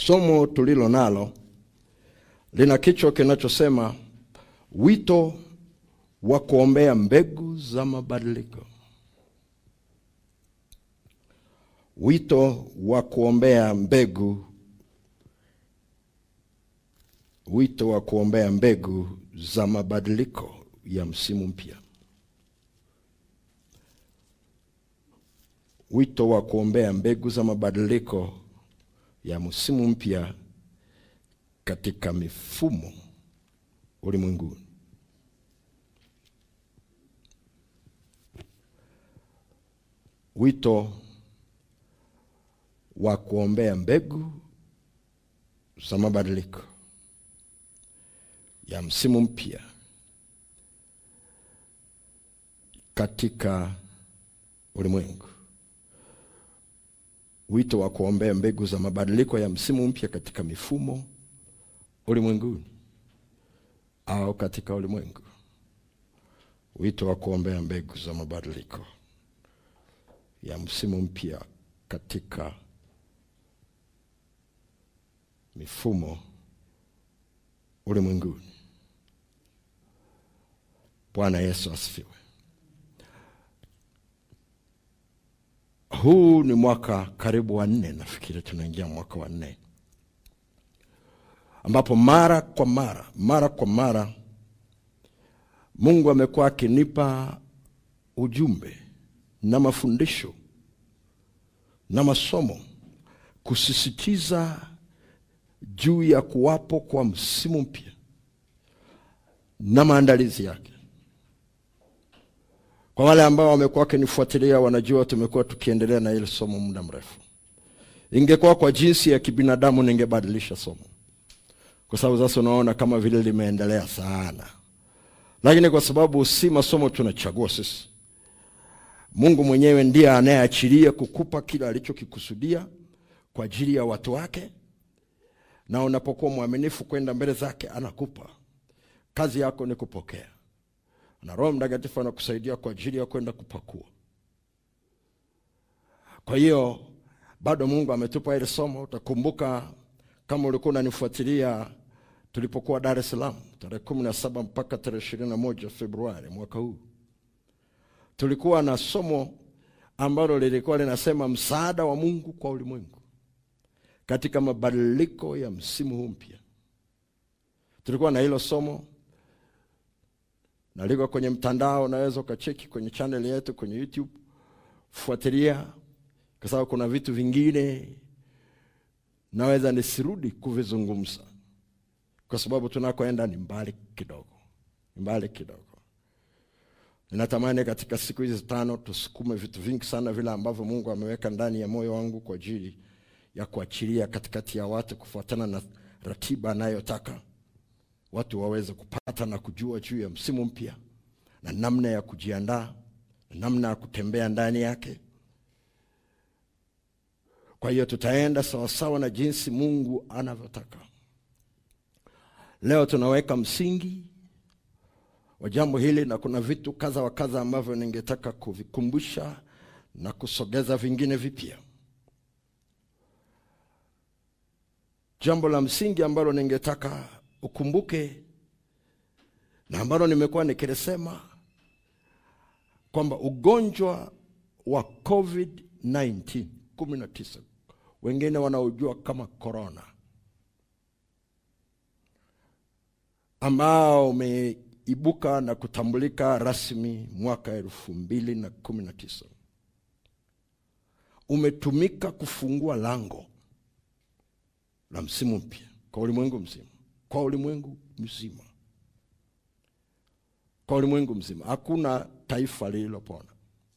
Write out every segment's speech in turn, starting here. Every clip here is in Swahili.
Somo tulilo nalo lina kichwa kinachosema wito wa kuombea mbegu za mabadiliko. Wito wa kuombea mbegu. Wito wa kuombea mbegu za mabadiliko ya msimu mpya. Wito wa kuombea mbegu za mabadiliko ya msimu mpya katika mifumo ulimwenguni. Wito wa kuombea mbegu za mabadiliko ya msimu mpya katika ulimwengu. Wito wa kuombea mbegu za mabadiliko ya msimu mpya katika mifumo ulimwenguni au katika ulimwengu. Wito wa kuombea mbegu za mabadiliko ya msimu mpya katika mifumo ulimwenguni. Bwana Yesu asifiwe. Huu ni mwaka karibu wa 4, nafikiri tunaingia mwaka wa 4, ambapo mara kwa mara Mungu amekuwa akinipa ujumbe na mafundisho na masomo kusisitiza juu ya kuwapo kwa msimu mpya na maandalizi yake. Kwa wale ambao wamekuwa wakinifuatilia wanajua tumekuwa tukiendelea na ile somo muda mrefu. Ingekuwa kwa jinsi ya kibinadamu ningebadilisha somo, kwa sababu sasa unaona kama vile limeendelea sana. Lakini kwa sababu si masomo tunachagua sisi, Mungu mwenyewe ndiye anayeachilia kukupa kila alichokikusudia kwa ajili ya watu wake, na unapokuwa mwaminifu kwenda mbele zake anakupa. Kazi yako ni kupokea, na Roho Mtakatifu anakusaidia kwa ajili ya kwenda kupakua. Kwa hiyo bado Mungu ametupa ile somo. Utakumbuka kama ulikuwa unanifuatilia tulipokuwa Dar es Salaam tarehe 17 mpaka tarehe 21 Februari mwaka huu, tulikuwa na somo ambalo lilikuwa linasema msaada wa Mungu kwa ulimwengu katika mabadiliko ya msimu huu mpya. Tulikuwa na hilo somo na liko kwenye mtandao, unaweza ukacheki kwenye channel yetu kwenye YouTube, fuatilia, kwa sababu kuna vitu vingine naweza nisirudi kuvizungumza kwa sababu tunakoenda ni mbali kidogo. Ninatamani katika siku hizi 5 tusukume vitu vingi sana vile ambavyo Mungu ameweka ndani ya moyo wangu kwa ajili ya kuachilia katikati ya watu kufuatana na ratiba anayotaka watu waweze kupata na kujua juu ya msimu mpya na namna ya kujiandaa, namna ya kutembea ndani yake. Kwa hiyo tutaenda sawa na jinsi Mungu anavyotaka. Leo tunaweka msingi wa jambo hili, na kuna vitu kadha wa kadha ambavyo ningetaka kuvikumbusha na kusogeza vingine vipya. Jambo la msingi ambalo ningetaka ukumbuke na ambalo nimekuwa nikilisema kwamba ugonjwa wa COVID-19 wengine wanaojua kama corona, ambao umeibuka na kutambulika rasmi mwaka 2019, umetumika kufungua lango la msimu mpya kwa ulimwengu mzima. Hakuna taifa lililopona.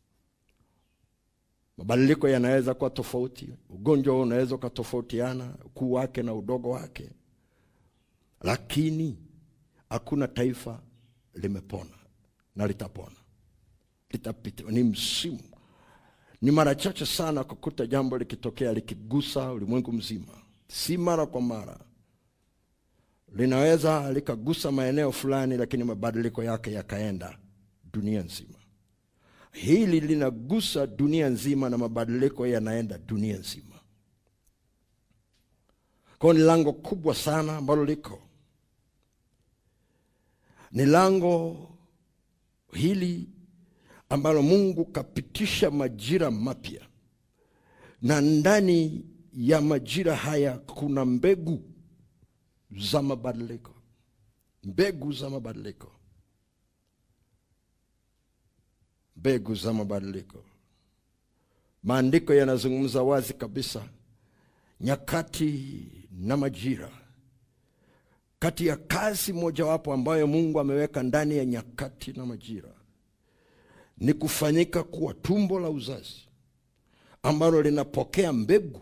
Mabadiliko yanaweza kuwa tofauti, ugonjwa unaweza kutofautiana ukuu wake na udogo wake, lakini hakuna taifa limepona na litapona. Litapita, ni msimu. Ni mara chache sana kukuta jambo likitokea likigusa ulimwengu mzima. Si mara kwa mara. Linaweza likagusa maeneo fulani, lakini mabadiliko yake yakaenda dunia nzima. Hili linagusa dunia nzima na mabadiliko yanaenda dunia nzima. Kwa ni lango kubwa sana ambalo liko. Ni lango hili ambalo Mungu kapitisha majira mapya. Na ndani ya majira haya kuna mbegu za mabadiliko. Mbegu za mabadiliko. Mbegu za mabadiliko. Maandiko yanazungumza wazi kabisa nyakati na majira. Kati ya kazi mojawapo ambayo Mungu ameweka ndani ya nyakati na majira ni kufanyika kuwa tumbo la uzazi ambalo linapokea mbegu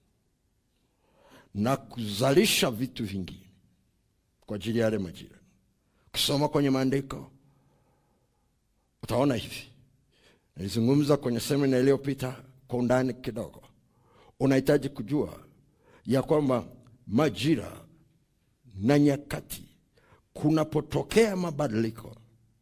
na kuzalisha vitu vingi kwa ajili ya yale majira. Kusoma kwenye maandiko utaona hivi. Nilizungumza kwenye semina iliyopita kwa undani kidogo. Unahitaji kujua ya kwamba majira na nyakati kunapotokea mabadiliko,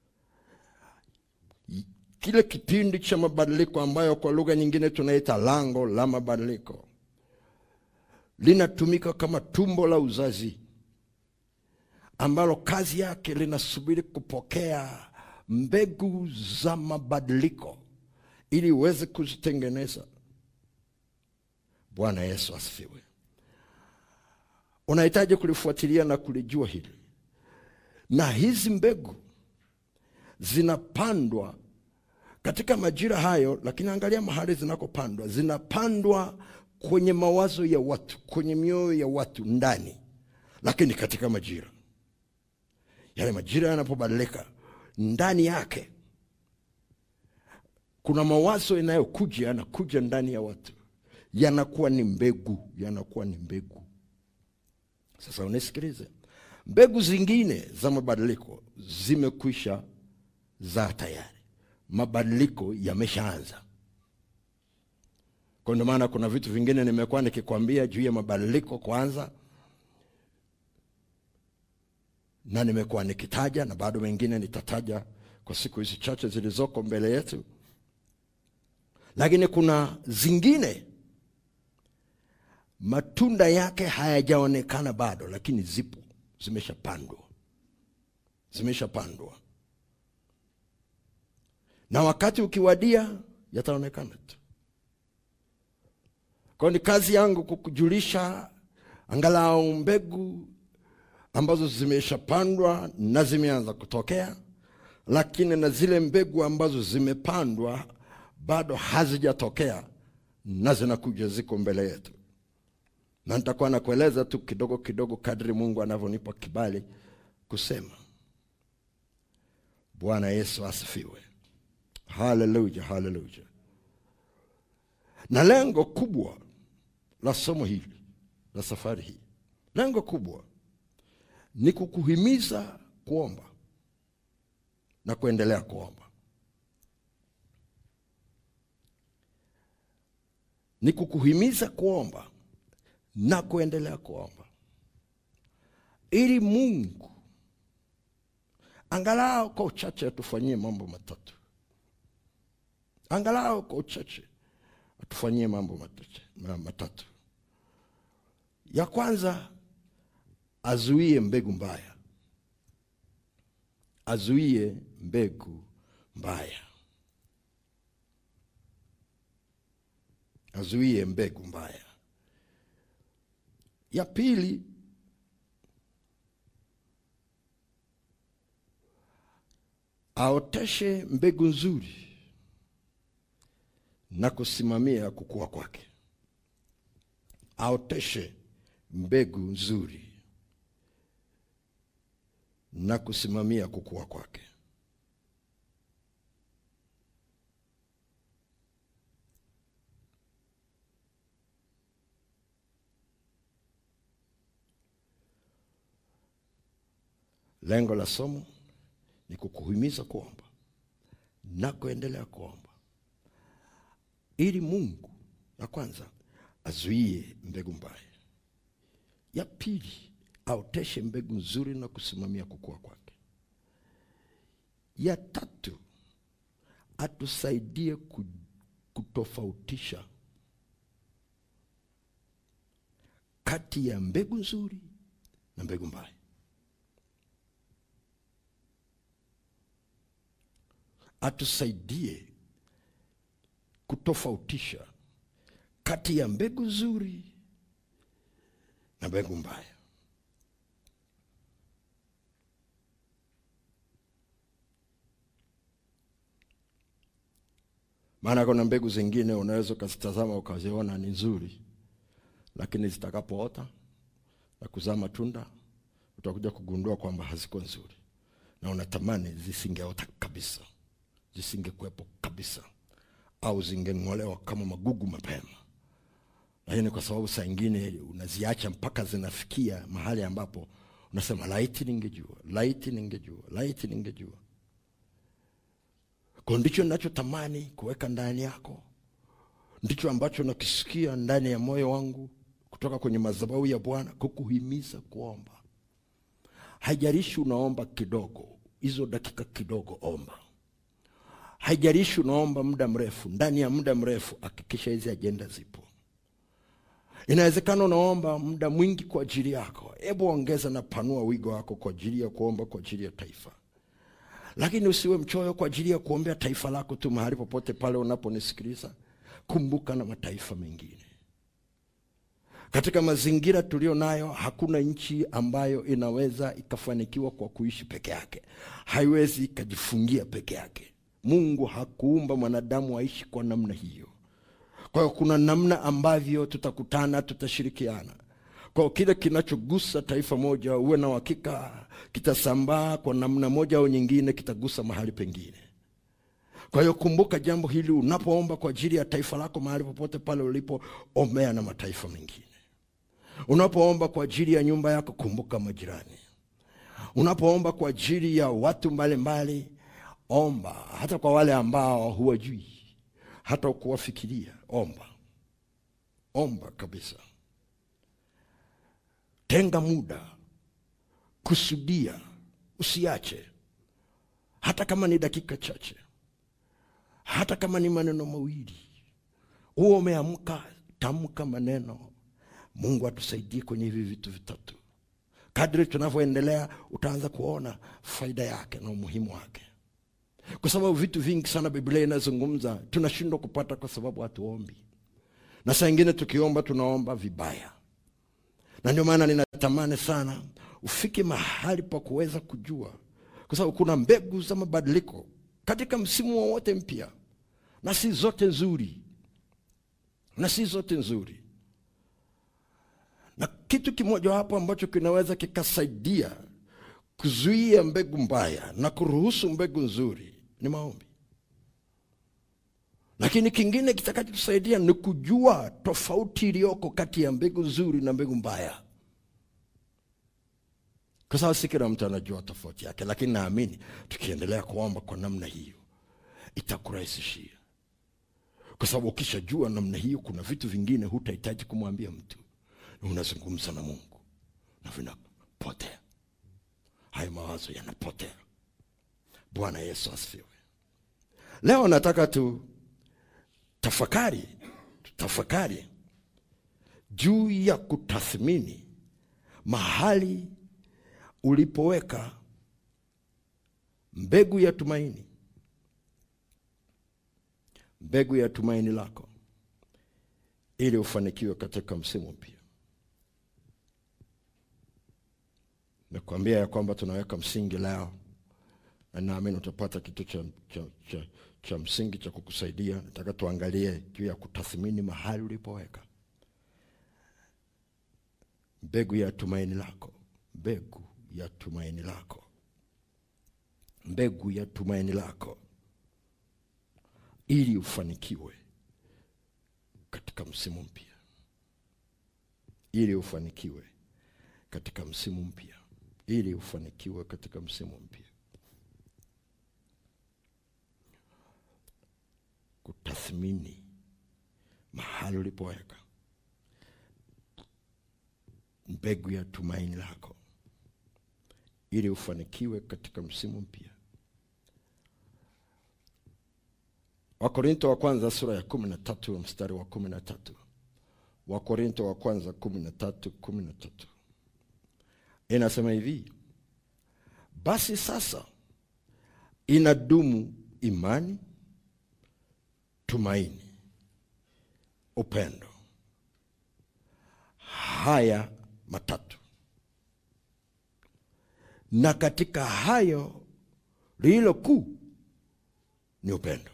kile kipindi cha mabadiliko ambayo kwa lugha nyingine tunaita lango la mabadiliko, linatumika kama tumbo la uzazi ambalo kazi yake linasubiri kupokea mbegu za mabadiliko ili uweze kuzitengeneza. Bwana Yesu asifiwe. Unahitaji kulifuatilia na kulijua hili. Na hizi mbegu zinapandwa katika majira hayo, lakini angalia mahali zinakopandwa. Zinapandwa kwenye mawazo ya watu, kwenye mioyo ya watu ndani. Lakini katika majira, yale majira yanapobadilika, ndani yake kuna mawazo yanakuja ndani ya watu. Yanakuwa ni mbegu, yanakuwa ni mbegu. Sasa unisikilize. Mbegu zingine za mabadiliko zimekwisha za tayari. Mabadiliko yameshaanza. Kwa ndio maana kuna vitu vingine nimekuwa nikikwambia juu ya mabadiliko kwanza, na nimekuwa nikitaja, na bado mengine nitataja kwa siku hizi chache zilizoko mbele yetu. Lakini kuna zingine matunda yake hayajaonekana bado, lakini zipo, zimeshapandwa. Zimeshapandwa. Na wakati ukiwadia yataonekana tu. Kwa ni kazi yangu kukujulisha angalau mbegu ambazo zimeshapandwa na zimeanza kutokea, lakini na zile mbegu ambazo zimepandwa bado hazijatokea na zinakuja, ziko mbele yetu. Na nitakuwa nakueleza tu kidogo kidogo kadri Mungu anavyonipa kibali kusema. Bwana Yesu asifiwe. Hallelujah, hallelujah. Na lengo kubwa la somo hili, la safari hii, lengo kubwa ni kukuhimiza kuomba na kuendelea kuomba. Ni kukuhimiza kuomba na kuendelea kuomba, ili Mungu angalau kwa uchache atufanyie mambo matatu. Angalau kwa uchache atufanyie mambo matatu. Ya kwanza, azuie mbegu mbaya. Azuie mbegu mbaya. Azuie mbegu mbaya. Ya pili, aoteshe mbegu nzuri na kusimamia kukua kwake. Aoteshe mbegu nzuri na kusimamia kukua kwake. Lengo la somo ni kukuhimiza kuomba na kuendelea kuomba, ili Mungu, ya kwanza, azuie mbegu mbaya. Ya pili, aoteshe mbegu nzuri na kusimamia kukua kwake. Ya tatu, atusaidie kutofautisha kati ya mbegu nzuri na mbegu mbaya. Atusaidie kutofautisha kati ya mbegu nzuri na mbegu mbaya. Maana kuna mbegu zingine unaweza kuzitazama ukaziona ni nzuri, lakini zitakapoota na kuzaa matunda utakuja kugundua kwamba haziko nzuri, na unatamani zisingeota kabisa, zisingekuwepo kabisa, au zingeng'olewa kama magugu mapema. Lakini kwa sababu saa nyingine unaziacha mpaka zinafikia mahali ambapo unasema laiti ningejua, laiti ningejua, laiti ningejua. Kwa ndicho ninachotamani kuweka ndani yako, ndicho ambacho nakisikia ndani ya moyo wangu kutoka kwenye madhabahu ya Bwana, kukuhimiza kuomba. Haijalishi unaomba kidogo, hizo dakika kidogo omba. Haijalishi unaomba muda mrefu, ndani ya muda mrefu hakikisha hizi agenda zipo. Inawezekana unaomba muda mwingi kwa ajili yako, hebu ongeza na panua wigo wako kwa ajili ya kuomba kwa ajili ya taifa. Lakini usiwe mchoyo kwa ajili ya kuombea taifa lako tu mahali popote pale unaponisikiliza. Kumbuka na mataifa mengine. Katika mazingira tulio nayo, hakuna nchi ambayo inaweza ikafanikiwa kwa kuishi peke yake. Haiwezi ikajifungia peke yake. Mungu hakuumba mwanadamu aishi kwa namna hiyo. Kwa hiyo kuna namna ambavyo tutakutana, tutashirikiana. Kwa kile kinachogusa taifa moja, uwe na uhakika kitasambaa kwa namna moja au nyingine, kitagusa mahali pengine. Kwa hiyo kumbuka jambo hili unapoomba kwa ajili ya taifa lako mahali popote pale ulipo, ombea na mataifa mengine. Unapoomba kwa ajili ya nyumba yako, kumbuka majirani. Unapoomba kwa ajili ya watu mbalimbali, omba hata kwa wale ambao huwajui, hata kuwafikiria, omba. Omba kabisa. Tenga muda, kusudia, usiache. Hata kama ni dakika chache, hata kama ni maneno mawili, uwe umeamka, tamka maneno. Mungu atusaidie kwenye hivi vitu vitatu. Kadri tunavyoendelea utaanza kuona faida yake na umuhimu wake. Kwa sababu vitu vingi sana Biblia inazungumza tunashindwa kupata kwa sababu hatuombi. Na saa nyingine tukiomba tunaomba vibaya. Na ndio maana ninatamani sana ufike mahali pa kuweza kujua, kwa sababu kuna mbegu za mabadiliko katika msimu wowote mpya, na si zote nzuri. Na si zote nzuri. Na kitu kimoja hapo ambacho kinaweza kikasaidia kuzuia mbegu mbaya na kuruhusu mbegu nzuri ni maombi. Lakini kingine kitakachotusaidia ni kujua tofauti iliyoko kati ya mbegu nzuri na mbegu mbaya. Kwa sababu si kila mtu anajua tofauti yake, lakini naamini tukiendelea kuomba kwa namna hiyo itakurahisishia. Kwa sababu ukishajua namna hiyo, kuna vitu vingine hutahitaji kumwambia mtu. Unazungumza na Mungu na vinapotea. Hayo mawazo yanapotea. Bwana Yesu asifiwe. Leo nataka tutafakari juu ya kutathmini mahali ulipoweka mbegu ya tumaini. Mbegu ya tumaini lako ili ufanikiwe katika msimu mpya. Nakwambia ya kwamba tunaweka msingi leo, na naamini utapata kitu cha msingi cha kukusaidia. Nataka tuangalie juu ya kutathmini mahali ulipoweka mbegu ya tumaini lako. Mbegu ya tumaini lako. Mbegu ya tumaini lako ili ufanikiwe katika msimu mpya. Ili ufanikiwe katika msimu mpya. Ili ufanikiwe katika msimu mpya. Kutathmini mahali ulipoweka mbegu ya tumaini lako ili ufanikiwe katika msimu mpya. Wakorintho wa kwanza sura ya 13 mstari wa 13. Wakorintho wa kwanza 13:13. Inasema hivi: basi sasa inadumu imani, tumaini, upendo. Haya matatu. Na katika hayo lililo kuu ni upendo.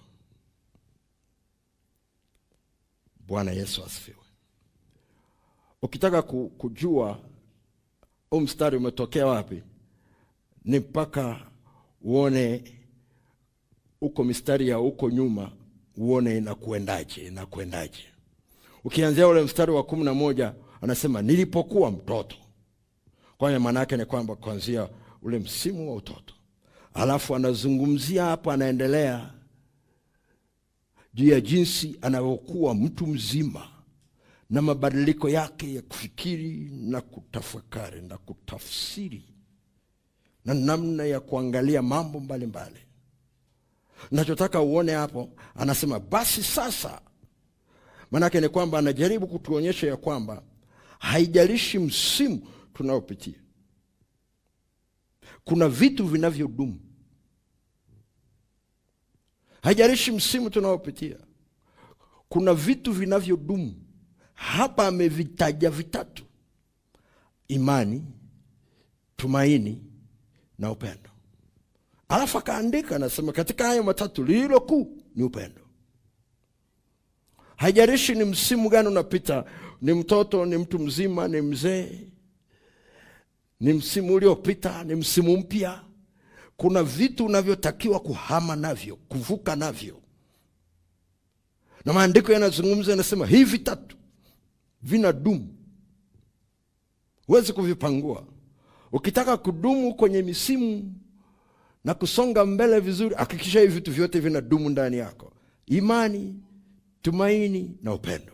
Bwana Yesu asifiwe. Ukitaka kujua mstari umetokea wapi, ni mpaka uone uko mistari ya uko nyuma, uone inakuendaje. Ukianzia ule mstari wa 11 anasema nilipokuwa mtoto. Kwa hiyo maana yake ni kwamba kuanzia ule msimu wa utoto. Alafu anazungumzia hapa, anaendelea juu ya jinsi anavyokuwa mtu mzima na mabadiliko yake ya kufikiri na kutafakari na kutafsiri na namna ya kuangalia mambo mbalimbali. Nachotaka uone hapo, anasema basi sasa. Manake ni kwamba anajaribu kutuonyesha ya kwamba haijalishi msimu tunaopitia, kuna vitu vinavyodumu. Haijalishi msimu tunaopitia, kuna vitu vinavyodumu. Hapa amevitaja vitatu: imani, tumaini na upendo. Alafu akaandika, anasema katika hayo matatu lililo kuu ni upendo. Haijalishi ni msimu gani unapita, ni mtoto, ni mtu mzima, ni mzee, ni msimu uliopita, ni msimu mpya, kuna vitu unavyotakiwa kuhama navyo, kuvuka navyo. Na maandiko yanazungumza, yanasema hivi vitatu vinadumu. Huwezi kuvipangua. Ukitaka kudumu kwenye misimu na kusonga mbele vizuri, hakikisha hivi vitu vyote vinadumu ndani yako: imani, tumaini na upendo.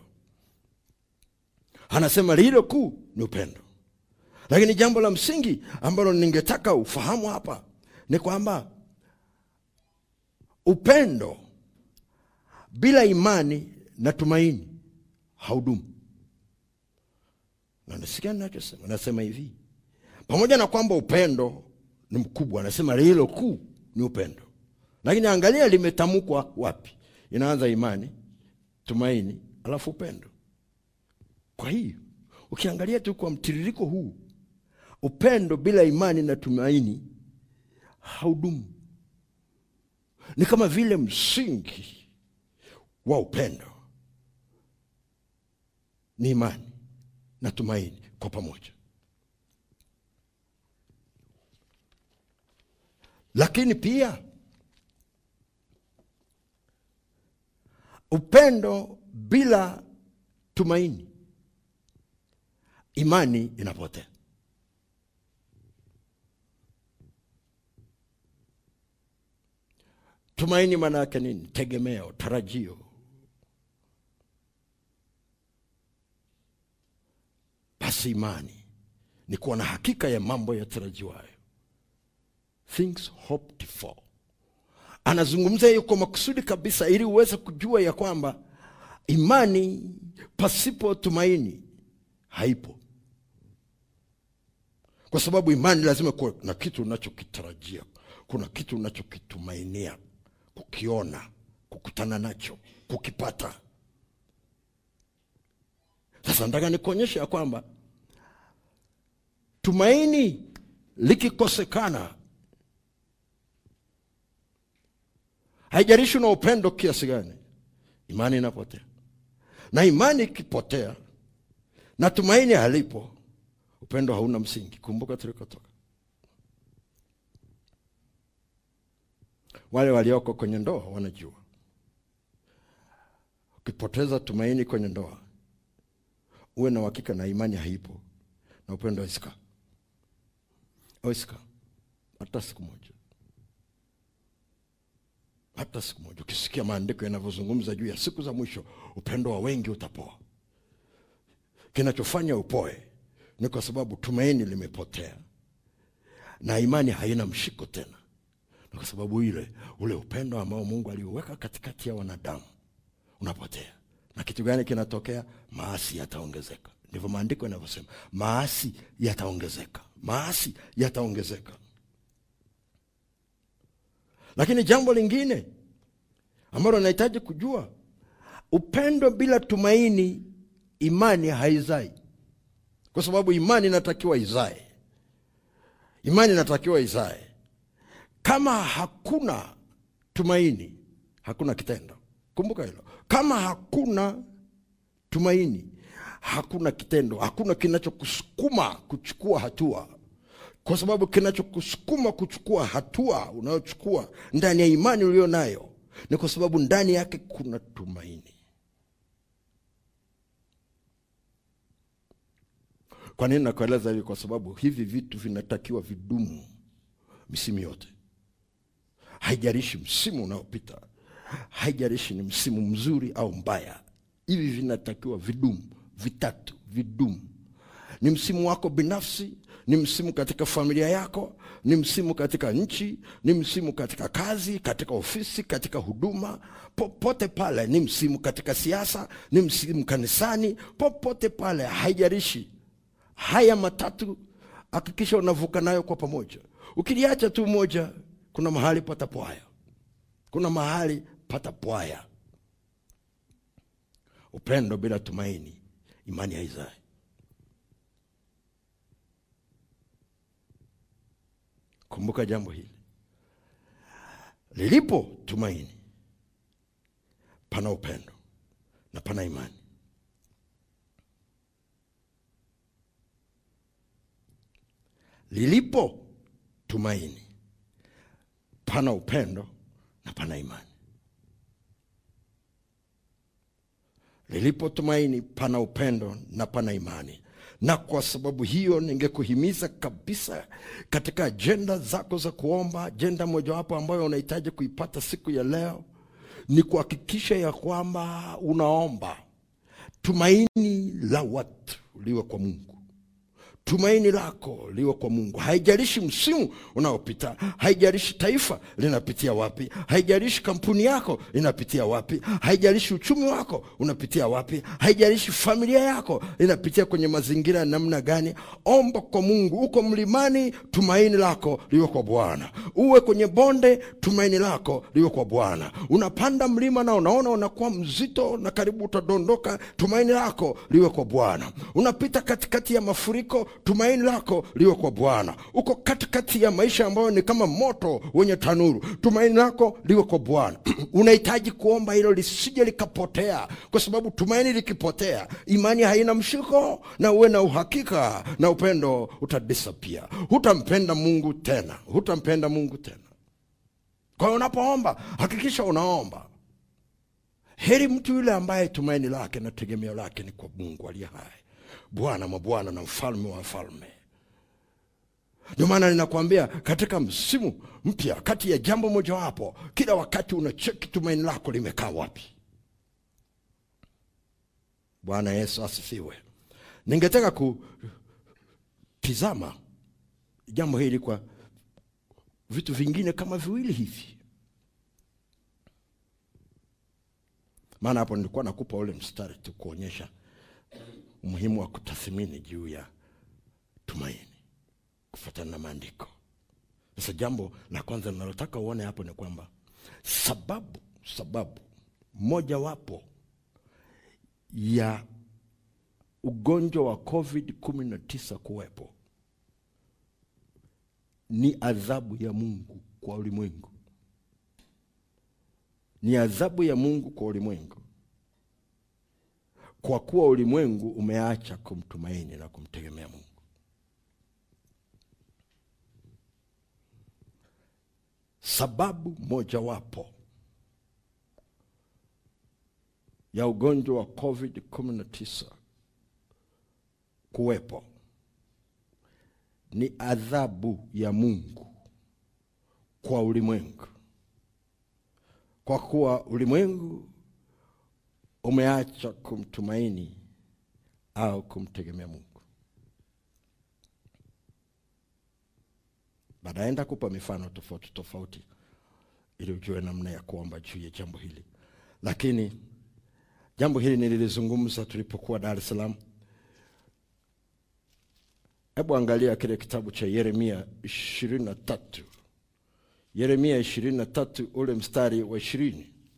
Anasema lilo kuu ni upendo. Lakini jambo la msingi ambalo ningetaka ufahamu hapa ni kwamba upendo bila imani na tumaini haudumu. Na nasikia ninachosema, nasema hivi: pamoja na kwamba upendo ni mkubwa, anasema lilo kuu ni upendo. Lakini angalia limetamkwa wapi. Inaanza imani, tumaini, alafu upendo. Kwa hiyo ukiangalia tu kwa mtiririko huu, upendo bila imani na tumaini haudumu. Ni kama vile msingi wa upendo ni imani na tumaini kwa pamoja. Lakini pia upendo bila tumaini, imani inapotea. Tumaini maana yake nini? Tegemeo, tarajio. Basi imani ni kuwa na hakika ya mambo yatarajiwayo, things hoped for. Anazungumza hiyo kwa makusudi kabisa, ili uweze kujua ya kwamba imani pasipo tumaini haipo. Kwa sababu imani lazima kuwa na kitu unachokitarajia, kuna kitu unachokitumainia, kukiona, kukutana nacho, kukipata. Sasa nataka nikuonyeshe ya kwamba tumaini likikosekana, haijalishi na upendo kiasi gani, imani inapotea. Na imani ikipotea na tumaini halipo, upendo hauna msingi. Kumbuka tulikotoka. Wale walioko kwenye ndoa wanajua, ukipoteza tumaini kwenye ndoa, uwe na uhakika na imani haipo na upendo haisika. Hata siku moja. Hata siku moja. Ukisikia maandiko yanavyozungumza juu ya siku za mwisho, upendo wa wengi utapoa. Kinachofanya upoe ni kwa sababu tumaini limepotea na imani haina mshiko tena. Na kwa sababu ule upendo ambao Mungu aliuweka katikati ya wanadamu unapotea Na kitu gani kinatokea? Maasi yataongezeka. Ndivyo maandiko yanavyosema. Maasi yataongezeka. Maasi yataongezeka. Lakini jambo lingine ambalo nahitaji kujua, upendo bila tumaini, imani haizai. Kwa sababu imani inatakiwa izae. Imani inatakiwa izae. Kama hakuna tumaini, hakuna kitendo. Kumbuka hilo. Kama hakuna tumaini, hakuna kitendo. Hakuna kinachokusukuma kuchukua hatua. Kwa sababu kinachokusukuma kuchukua hatua unayochukua ndani ya imani ulio nayo ni kwa sababu ndani yake kuna tumaini. Kwa nini nakueleza hivi? Kwa sababu hivi vitu vinatakiwa vidumu misimu yote. Haijalishi msimu unaopita, haijalishi ni msimu mzuri au mbaya, hivi vinatakiwa vidumu. Vitatu vidumu. Ni msimu wako binafsi, ni msimu katika familia yako, ni msimu katika nchi, ni msimu katika kazi, katika ofisi, katika huduma, popote pale. Ni msimu katika siasa, ni msimu kanisani, popote pale. Haijalishi. Haya matatu hakikisha unavuka nayo kwa pamoja. Ukiliacha tu moja, kuna mahali patapwaya. Kuna mahali patapwaya. Upendo bila tumaini, imani haizai. Kumbuka jambo hili. Lilipo tumaini, pana upendo na pana imani. Lilipo tumaini, pana upendo na pana imani. Lilipo tumaini, pana upendo na pana imani. Na kwa sababu hiyo ningekuhimiza kabisa katika agenda zako za kuomba, agenda mojawapo ambayo unahitaji kuipata siku ya leo ni kuhakikisha ya kwamba unaomba tumaini la watu liwe kwa Mungu. Tumaini lako liwe kwa Mungu. Haijalishi msimu unaopita, haijalishi taifa linapitia wapi, haijalishi kampuni yako inapitia wapi, haijalishi uchumi wako unapitia wapi, haijalishi familia yako inapitia kwenye mazingira ya namna gani. Omba kwa Mungu. Uko mlimani, tumaini lako liwe kwa Bwana. Uwe kwenye bonde, tumaini lako liwe kwa Bwana. Unapanda mlima na unaona unakuwa mzito na karibu utadondoka, tumaini lako liwe kwa Bwana. Unapita katikati ya mafuriko, tumaini lako liwe kwa Bwana. Uko katikati ya maisha ambayo ni kama moto wenye tanuru, tumaini lako liwe kwa Bwana. Unahitaji kuomba hilo lisije likapotea, kwa sababu tumaini likipotea, imani haina mshiko na uwe na uhakika na upendo utadisappear. Hutampenda Mungu tena. Hutampenda Mungu tena. Kwa hiyo unapoomba, hakikisha unaomba. Heri mtu yule ambaye tumaini lake na tegemeo lake ni kwa Mungu aliye hai, Bwana mabwana na mfalme wa falme. Ndio maana ninakuambia katika msimu mpya, kati ya jambo moja wapo, kila wakati unacheki tumaini lako limekaa wapi. Bwana Yesu asifiwe. Ningetaka kutizama jambo hili kwa vitu vingine kama viwili hivi. Maana hapo nilikuwa nakupa ule mstari tu kuonyesha umuhimu wa kutathmini juu ya tumaini kufuatana na maandiko. Sasa jambo la kwanza ninalotaka uone hapo ni kwamba sababu moja wapo ya ugonjwa wa COVID-19 kuwepo ni adhabu ya Mungu kwa ulimwengu. Ni adhabu ya Mungu kwa ulimwengu, kwa kuwa ulimwengu umeacha kumtumaini na kumtegemea Mungu. Sababu moja wapo ya ugonjwa wa COVID-19 kuwepo ni adhabu ya Mungu kwa ulimwengu, kwa kuwa ulimwengu umeacha kumtumaini au kumtegemea Mungu. Baadaye nitakupa mifano tofauti tofauti ili ujue namna ya kuomba juu ya jambo hili. Lakini Jambo hili nililizungumza tulipokuwa Dar es Salaam. Hebu angalia kile kitabu cha Yeremia 23. Yeremia 23 ule mstari wa 20.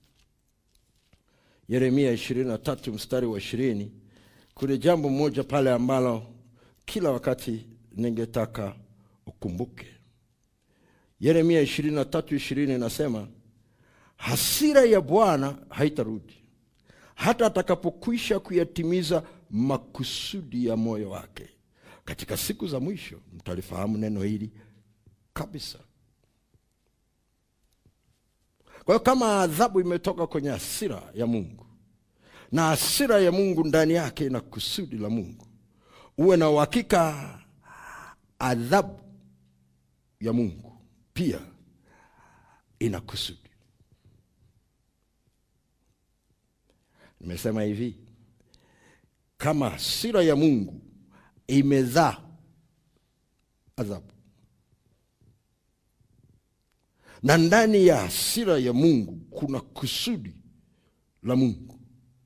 Yeremia 23 mstari wa 20. Kuna jambo moja pale ambalo kila wakati ningetaka ukumbuke. Yeremia 23:20 inasema, hasira ya Bwana haitarudi hata atakapokwisha kuyatimiza makusudi ya moyo wake. Katika siku za mwisho mtalifahamu neno hili kabisa. Kwa hiyo kama adhabu imetoka kwenye hasira ya Mungu, na hasira ya Mungu ndani yake ina kusudi la Mungu, uwe na uhakika adhabu ya Mungu pia ina kusudi. Nimesema hivi, kama hasira ya Mungu imezaa adhabu, na ndani ya hasira ya Mungu kuna kusudi la Mungu,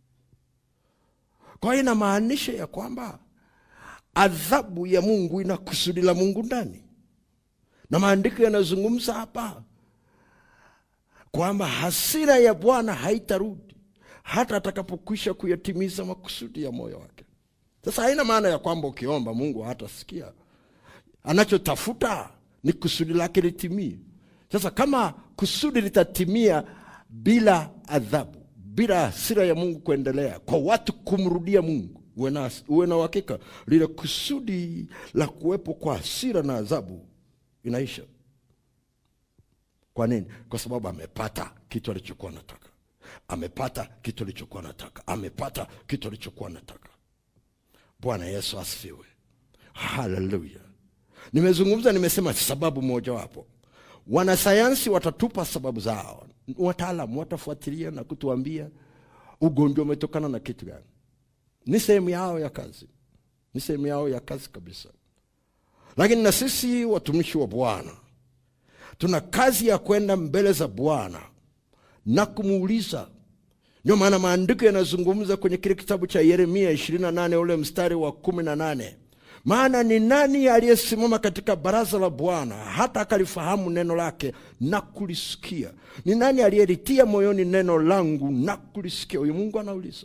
kwa hiyo inamaanisha ya kwamba adhabu ya Mungu ina kusudi la Mungu ndani. Na maandiko yanazungumza hapa kwamba hasira ya Bwana haitarudi hata atakapokwisha kuyatimiza makusudi ya moyo wake. Sasa haina maana ya kwamba ukiomba Mungu hatasikia. Anachotafuta ni kusudi lake litimie. Sasa kama kusudi litatimia bila adhabu, bila hasira ya Mungu kuendelea, kwa watu kumrudia Mungu, uwe na uhakika lile kusudi la kuwepo kwa hasira na adhabu inaisha. Kwa nini? Kwa sababu amepata kitu alichokuwa anataka. Amepata kitu alichokuwa anataka. Amepata kitu alichokuwa anataka. Bwana Yesu asifiwe. Hallelujah. Nimesema sababu moja wapo. Wanasayansi watatupa sababu zao. Wataalamu watafuatilia na kutuambia ugonjwa umetokana na kitu gani. Ni sehemu yao ya kazi. Ni sehemu yao ya kazi kabisa. Lakini na sisi watumishi wa Bwana tuna kazi ya kwenda mbele za Bwana na kumuuliza. Ndio maana maandiko yanazungumza kwenye kile kitabu cha Yeremia 28 ule mstari wa 18. Maana ni nani aliyesimama katika baraza la Bwana hata akalifahamu neno lake na kulisikia? Ni nani aliyelitia moyoni neno langu na kulisikia? Huyu Mungu anauliza.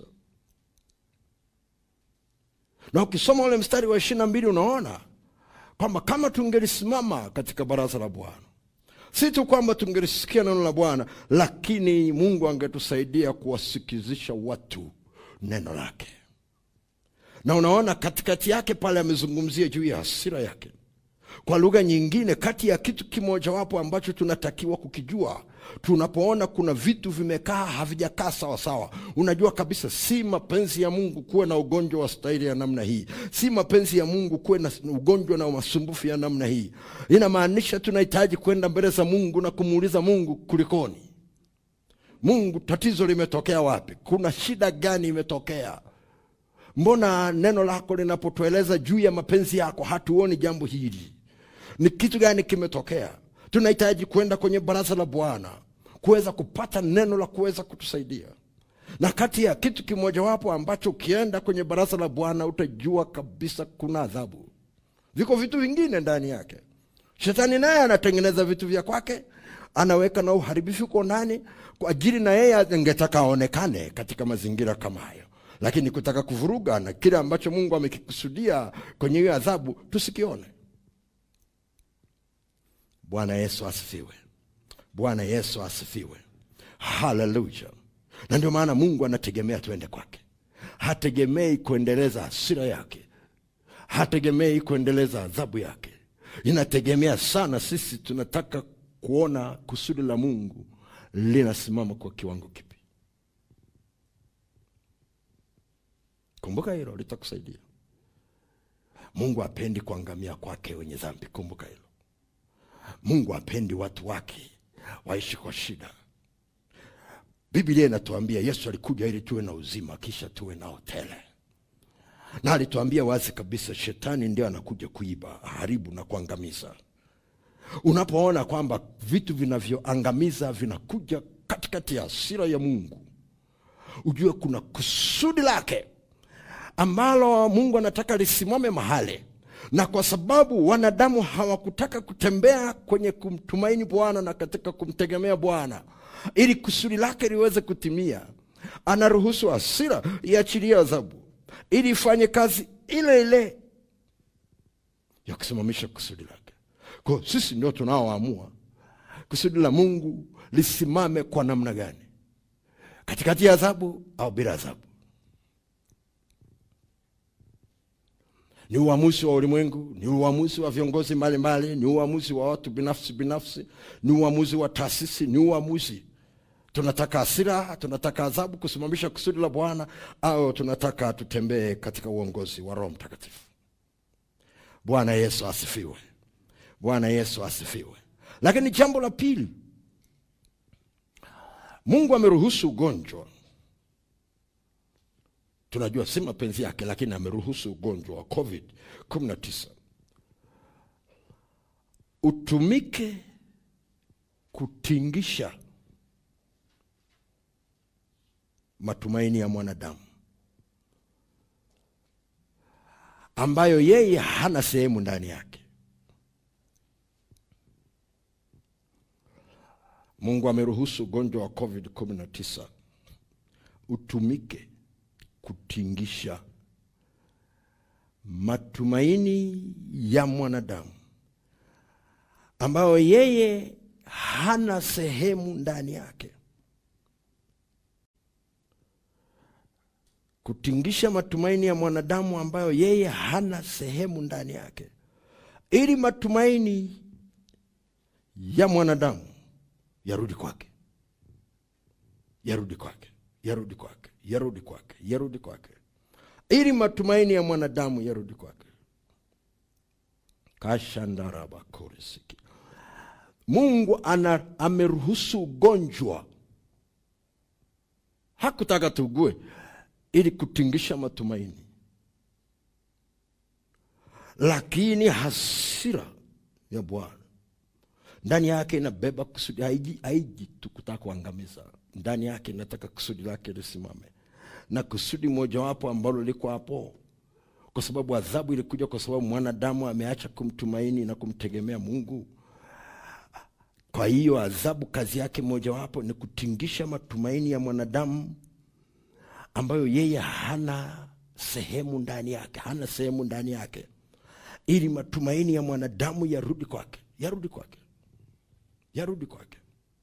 Na ukisoma ule mstari wa 22 unaona kwamba kama tungelisimama katika baraza la Bwana, si tu kwamba tungelisikia neno la Bwana, lakini Mungu angetusaidia kuwasikizisha watu neno lake. Na unaona katikati yake pale amezungumzia juu ya hasira yake. Kwa lugha nyingine, kati ya kitu kimoja wapo ambacho tunatakiwa kukijua, tunapoona kuna vitu vimekaa havijakaa sawa sawa, unajua kabisa si mapenzi ya Mungu kuwe na ugonjwa wa staili ya namna hii. Si mapenzi ya Mungu kuwe na ugonjwa na masumbufu ya namna hii. Inamaanisha tunahitaji kwenda mbele za Mungu na kumuuliza Mungu, kulikoni? Mungu, tatizo limetokea wapi? Kuna shida gani imetokea? Mbona neno lako linapotueleza juu ya mapenzi yako hatuoni jambo hili? Ni kitu gani kimetokea? Tunahitaji kwenda kwenye baraza la Bwana kuweza kupata neno la kuweza kutusaidia. Na kati ya kitu kimoja wapo ambacho ukienda kwenye baraza la Bwana utajua kabisa kuna adhabu. Viko vitu vingine ndani yake. Shetani naye anatengeneza vitu vya kwake, anaweka na uharibifu kwa ndani kwa ajili na yeye angetaka aonekane katika mazingira kama hayo. Lakini kutaka kuvuruga na kile ambacho Mungu amekikusudia kwenye hiyo adhabu tusikione. Bwana Yesu asifiwe. Bwana Yesu asifiwe. Hallelujah. Na ndio maana Mungu anategemea tuende kwake. Hategemei kuendeleza hasira yake. Hategemei kuendeleza adhabu yake. Inategemea sana sisi tunataka kuona kusudi la Mungu linasimama kwa kiwango kipi. Kumbuka hilo, litakusaidia. Mungu hapendi kuangamia kwake wenye dhambi. Kumbuka hilo. Mungu hapendi watu wake waishi kwa shida. Biblia inatuambia Yesu alikuja ili tuwe na uzima kisha tuwe nao tele. Na alituambia wazi kabisa shetani ndio anakuja kuiba, haribu na kuangamiza. Unapoona kwamba vitu vinavyoangamiza vinakuja katikati ya hasira ya Mungu, ujue kuna kusudi lake ambalo Mungu anataka lisimame mahali. Na kwa sababu wanadamu hawakutaka kutembea kwenye kumtumaini Bwana na katika kumtegemea Bwana ili kusudi lake liweze kutimia, anaruhusu hasira iachilie adhabu ili ifanye kazi ile ile ya kusimamisha kusudi lake. Kwa sisi ndio tunaoamua kusudi la Mungu lisimame kwa namna gani, katikati ya adhabu au bila adhabu. Ni uamuzi wa ulimwengu, ni uamuzi wa viongozi mbalimbali, ni uamuzi wa watu binafsi, ni uamuzi wa taasisi, ni uamuzi. Tunataka hasira, tunataka adhabu kusimamisha kusudi la Bwana, au tunataka tutembee katika uongozi wa Roho Mtakatifu. Bwana Yesu asifiwe. Bwana Yesu asifiwe. Lakini jambo la pili, Mungu ameruhusu ugonjwa. Tunajua si mapenzi yake, lakini ameruhusu ugonjwa wa COVID-19 utumike kutingisha matumaini ya mwanadamu ambayo yeye hana sehemu ndani yake. Mungu ameruhusu ugonjwa wa COVID-19 utumike kutingisha matumaini ya mwanadamu ambayo yeye hana sehemu ndani yake. Kutingisha matumaini ya mwanadamu ambayo yeye hana sehemu ndani yake, ili matumaini ya mwanadamu yarudi kwake, yarudi kwake, yarudi kwake, yarudi kwake, yarudi kwake, ili matumaini ya mwanadamu yarudi kwake. Kashandaraba korisiki. Mungu ameruhusu ugonjwa, hakutaka tugue, ili kutingisha matumaini. Lakini hasira ya Bwana ndani yake inabeba kusudi, haiji tu kutaka kuangamiza. Ndani yake inataka kusudi lake lisimame. Na kusudi moja wapo ambalo liko hapo, kwa sababu adhabu ilikuja kwa sababu mwanadamu ameacha kumtumaini na kumtegemea Mungu. Kwa hiyo adhabu kazi yake moja wapo ni kutingisha matumaini ya mwanadamu ambayo yeye hana sehemu ndani yake, hana sehemu ndani yake, ili matumaini ya mwanadamu yarudi kwake, yarudi kwake, yarudi kwake.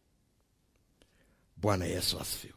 Bwana Yesu asifiwe.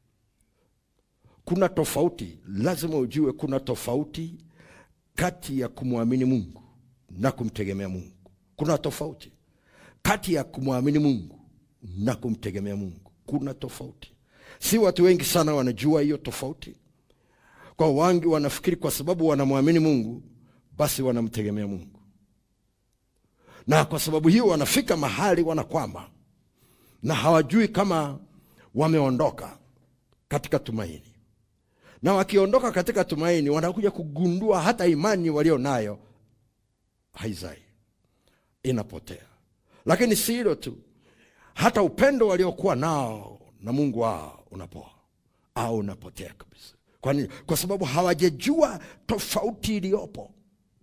Kuna tofauti, lazima ujue kuna tofauti kati ya kumwamini Mungu na kumtegemea Mungu. Kuna tofauti kati ya kumwamini Mungu na kumtegemea Mungu. Kuna tofauti. Si watu wengi sana wanajua hiyo tofauti. Kwa wengi wanafikiri kwa sababu wanamwamini Mungu basi wanamtegemea Mungu. Na kwa sababu hiyo wanafika mahali wanakwama na hawajui kama wameondoka katika tumaini. Na wakiondoka katika tumaini wanakuja kugundua hata imani walio nayo haizai, inapotea. Lakini si hilo tu, hata upendo waliokuwa nao na Mungu wao unapoa au unapotea kabisa. Kwa nini? Kwa sababu hawajajua tofauti iliyopo.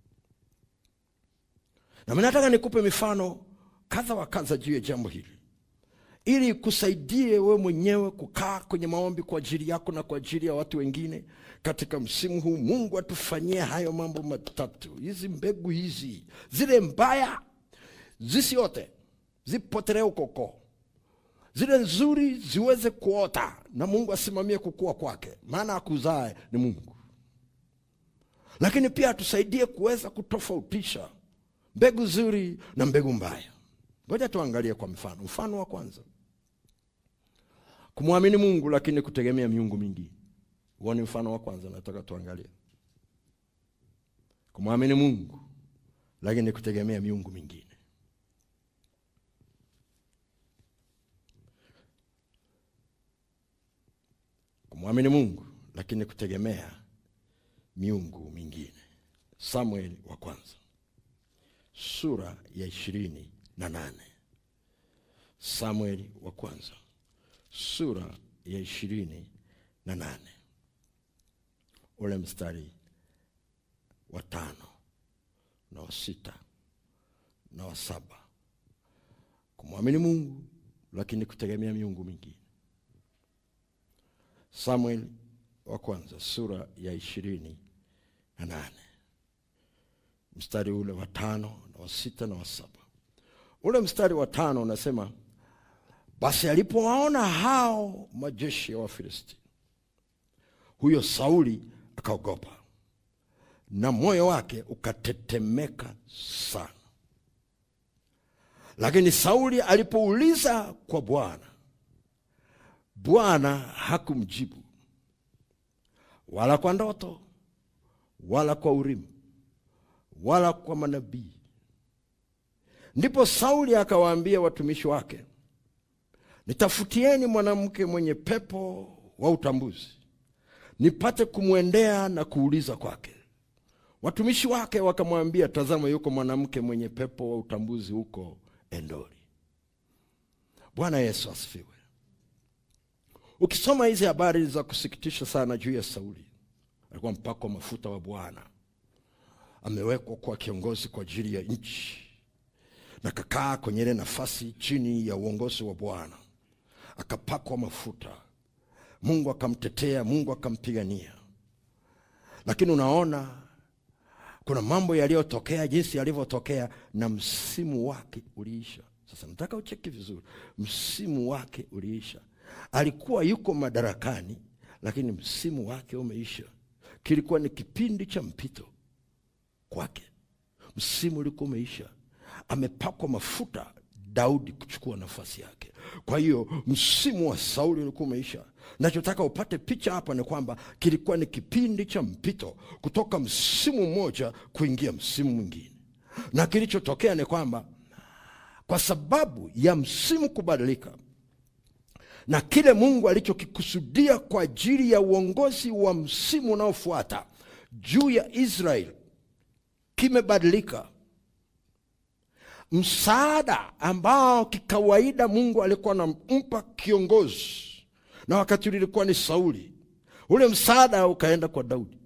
Na mimi nataka nikupe mifano kadha wa kadha juu ya jambo hili, ili kusaidie wewe mwenyewe kukaa kwenye maombi kwa ajili yako na kwa ajili ya watu wengine katika msimu huu. Mungu atufanyie hayo mambo matatu. Hizi mbegu hizi, zile mbaya zisiote, zipotelee huko. Zile nzuri ziweze kuota na Mungu asimamie kukua kwake, maana akuzae ni Mungu. Lakini pia tusaidie kuweza kutofautisha mbegu nzuri na mbegu mbaya. Ngoja tuangalie kwa mfano. Mfano wa kwanza, kumwamini Mungu lakini kutegemea miungu mingi. Huo ni mfano wa kwanza nataka tuangalie. Kumwamini Mungu lakini kutegemea miungu mingine. Kumwamini Mungu lakini kutegemea miungu mingine. Samuel wa kwanza sura ya 28. Samuel wa kwanza sura ya 28. ule mstari wa 5 na wa 6 na wa 7. Kumwamini Mungu lakini kutegemea miungu mingine. Samuel wa kwanza sura ya 28 mstari ule wa 5 na wa 6 na wa 7. Ule mstari wa 5 unasema, basi alipowaona hao majeshi ya Wafilisti, huyo Sauli akaogopa na moyo wake ukatetemeka sana. Lakini Sauli alipouliza kwa Bwana, Bwana hakumjibu, wala kwa ndoto, wala kwa Urimu, wala kwa manabii. Ndipo Sauli akawaambia watumishi wake, nitafutieni mwanamke mwenye pepo wa utambuzi, nipate kumwendea na kuuliza kwake. Watumishi wake wakamwambia, tazama, yuko mwanamke mwenye pepo wa utambuzi huko Endori. Bwana Yesu asifiwe. Ukisoma hizi habari za kusikitisha sana juu ya Sauli, alikuwa mpako mafuta wa Bwana, amewekwa kwa kiongozi kwa ajili ya nchi, na kakaa kwenye ile nafasi chini ya uongozi wa Bwana, akapakwa mafuta. Mungu akamtetea, Mungu akampigania. Lakini unaona kuna mambo yaliyotokea jinsi yalivyotokea, na msimu wake uliisha. Sasa nataka ucheki vizuri, msimu wake uliisha. Alikuwa yuko madarakani, lakini msimu wake umeisha. Kilikuwa ni kipindi cha mpito kwake. Msimu ulikuwa umeisha. Amepakwa mafuta Daudi kuchukua nafasi yake. Kwa hiyo msimu wa Sauli ulikuwa umeisha. Nachotaka upate picha hapa ni kwamba kilikuwa ni kipindi cha mpito kutoka msimu mmoja kuingia msimu mwingine. Na kilichotokea ni kwamba kwa sababu ya msimu kubadilika, na kile Mungu alichokikusudia kwa ajili ya uongozi wa msimu unaofuata juu ya Israeli kimebadilika. Msaada ambao kikawaida Mungu alikuwa anampa kiongozi, na wakati ulikuwa ni Sauli, ule msaada ukaenda kwa Daudi.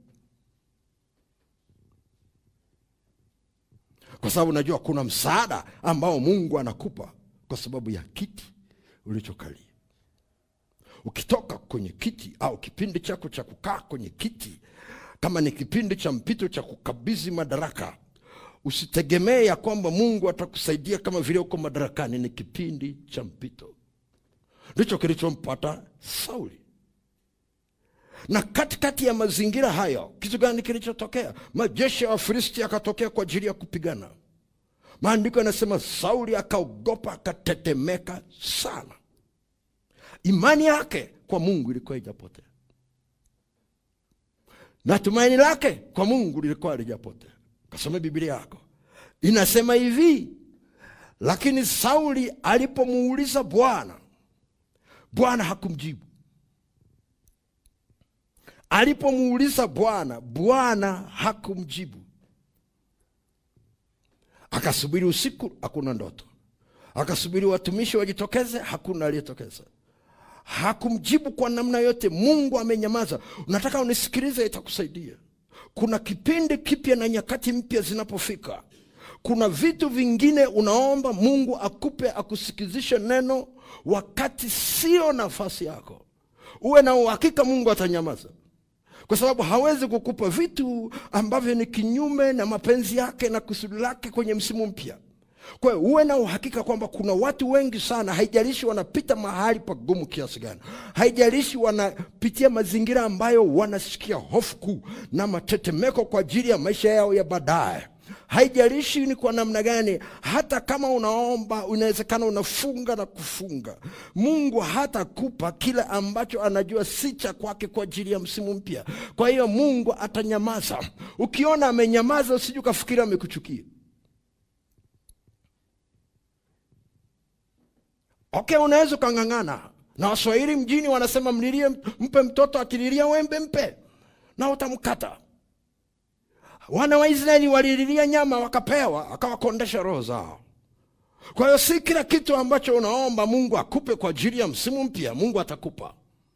Kwa sababu unajua kuna msaada ambao Mungu anakupa kwa sababu ya kiti ulichokalia. Ukitoka kwenye kiti au kipindi chako cha kukaa kwenye kiti, kama ni kipindi cha mpito cha kukabidhi madaraka, usitegemee ya kwamba Mungu atakusaidia kama vile uko madarakani. Ni kipindi cha mpito. Ndicho kilichompata Sauli. Na katikati ya mazingira hayo, kitu gani kilichotokea? Majeshi ya Wafilisti yakatokea kwa ajili ya kupigana. Maandiko yanasema Sauli akaogopa, akatetemeka sana. Imani yake kwa Mungu ilikuwa haijapotea, na tumaini lake kwa Mungu lilikuwa halijapotea. Kasome Biblia yako. Inasema hivi, lakini Sauli alipomuuliza Bwana, Bwana hakumjibu. Alipomuuliza Bwana, Bwana hakumjibu. Akasubiri usiku, hakuna ndoto. Akasubiri watumishi wajitokeze, hakuna aliyetokeza. Hakumjibu kwa namna yote. Mungu amenyamaza. Unataka unisikilize, itakusaidia. Kuna kipindi kipya na nyakati mpya zinapofika, kuna vitu vingine unaomba Mungu akupe, akusikizishe neno wakati sio nafasi yako. Uwe na uhakika Mungu atanyamaza, kwa sababu hawezi kukupa vitu ambavyo ni kinyume na mapenzi yake na kusudi lake kwenye msimu mpya. Kwa hiyo uwe na uhakika kwamba kuna watu wengi sana, haijalishi wanapita mahali pagumu kiasi gani, haijalishi wanapitia mazingira ambayo wanasikia hofu kuu na matetemeko kwa ajili ya maisha yao ya baadaye, haijalishi ni kwa namna gani. Hata kama unaomba, unawezekana unafunga na kufunga, Mungu hatakupa kile ambacho anajua si cha kwake kwa ajili ya msimu mpya. Kwa hiyo Mungu atanyamaza. Ukiona amenyamaza, usije ukafikiri amekuchukia. Okay, unaweza kangangana. Na Waswahili mjini wanasema mlilie mpe mtoto, akililia wembe mpe na utamkata. Wana wa Israeli walililia nyama wakapewa, akawakondesha roho zao. Kwa hiyo si kila kitu ambacho unaomba Mungu akupe kwa ajili ya msimu mpya Mungu atakupa.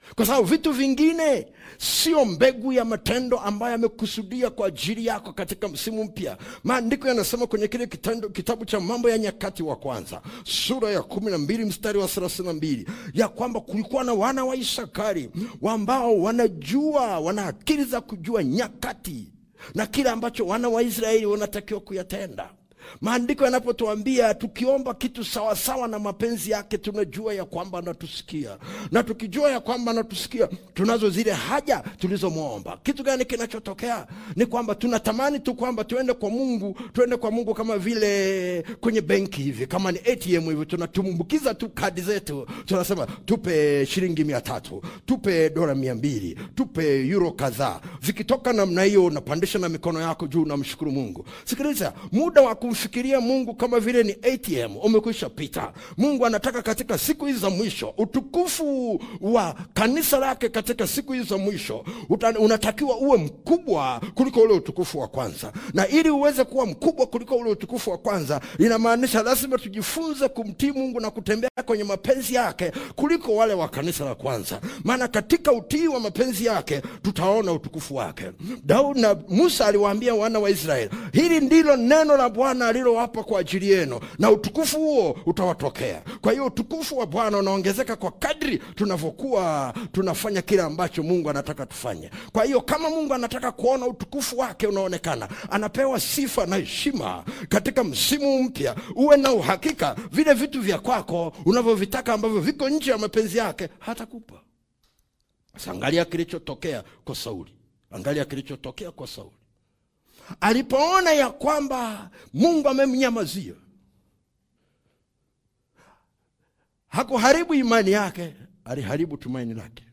Kwa sababu vitu vingine sio mbegu ya matendo ambayo amekusudia kwa ajili yako katika msimu mpya. Maandiko yanasema kwenye kile kitabu cha Mambo ya Nyakati wa Kwanza sura ya 12 mstari wa 32 ya kwamba kulikuwa na wana wa Isakari ambao wana akili za kujua nyakati na kile ambacho wana wa Israeli wanatakiwa kuyatenda. Maandiko yanapotuambia tukiomba kitu sawa sawa na mapenzi yake, tunajua ya kwamba anatusikia. Na tukijua ya kwamba anatusikia, tunazo zile haja tulizomwomba. Kitu gani kinachotokea? Ni kwamba tunatamani tu kwamba tuende kwa Mungu kama vile kwenye benki hivi, kama ni ATM hivi, tunatumbukiza tu kadi zetu. Tunasema tupe shilingi 300, tupe dola 200, tupe euro kadhaa. Zikitoka namna hiyo, unapandisha na mikono yako juu na mshukuru Mungu. Sikiliza, muda wa kumfikiria Mungu kama vile ni ATM umekwisha pita. Mungu anataka katika siku hizi za mwisho, utukufu wa kanisa lake katika siku hizi za mwisho unatakiwa uwe mkubwa kuliko ule utukufu wa kwanza. Na ili uweze kuwa mkubwa kuliko ule utukufu wa kwanza, inamaanisha lazima tujifunze kumtii Mungu na kutembea kwenye mapenzi yake kuliko wale wa kanisa la kwanza. Maana katika utii wa mapenzi yake tutaona utukufu wake. Daudi na Musa aliwaambia wana wa Israeli, hili ndilo neno la Bwana alilowapa kwa ajili yenu, na utukufu huo utawatokea. Kwa hiyo utukufu wa Bwana unaongezeka kwa kadri tunavyokuwa tunafanya kile ambacho Mungu anataka tufanye. Kwa hiyo kama Mungu anataka kuona utukufu wake unaonekana, anapewa sifa na heshima katika msimu mpya. Uwe na uhakika vile vitu vya kwako unavyovitaka ambavyo viko nje ya mapenzi yake hatakupa. Angalia kilichotokea kwa Sauli. Alipoona ya kwamba Mungu amemnyamazia, hakuharibu imani yake, aliharibu tumaini lake.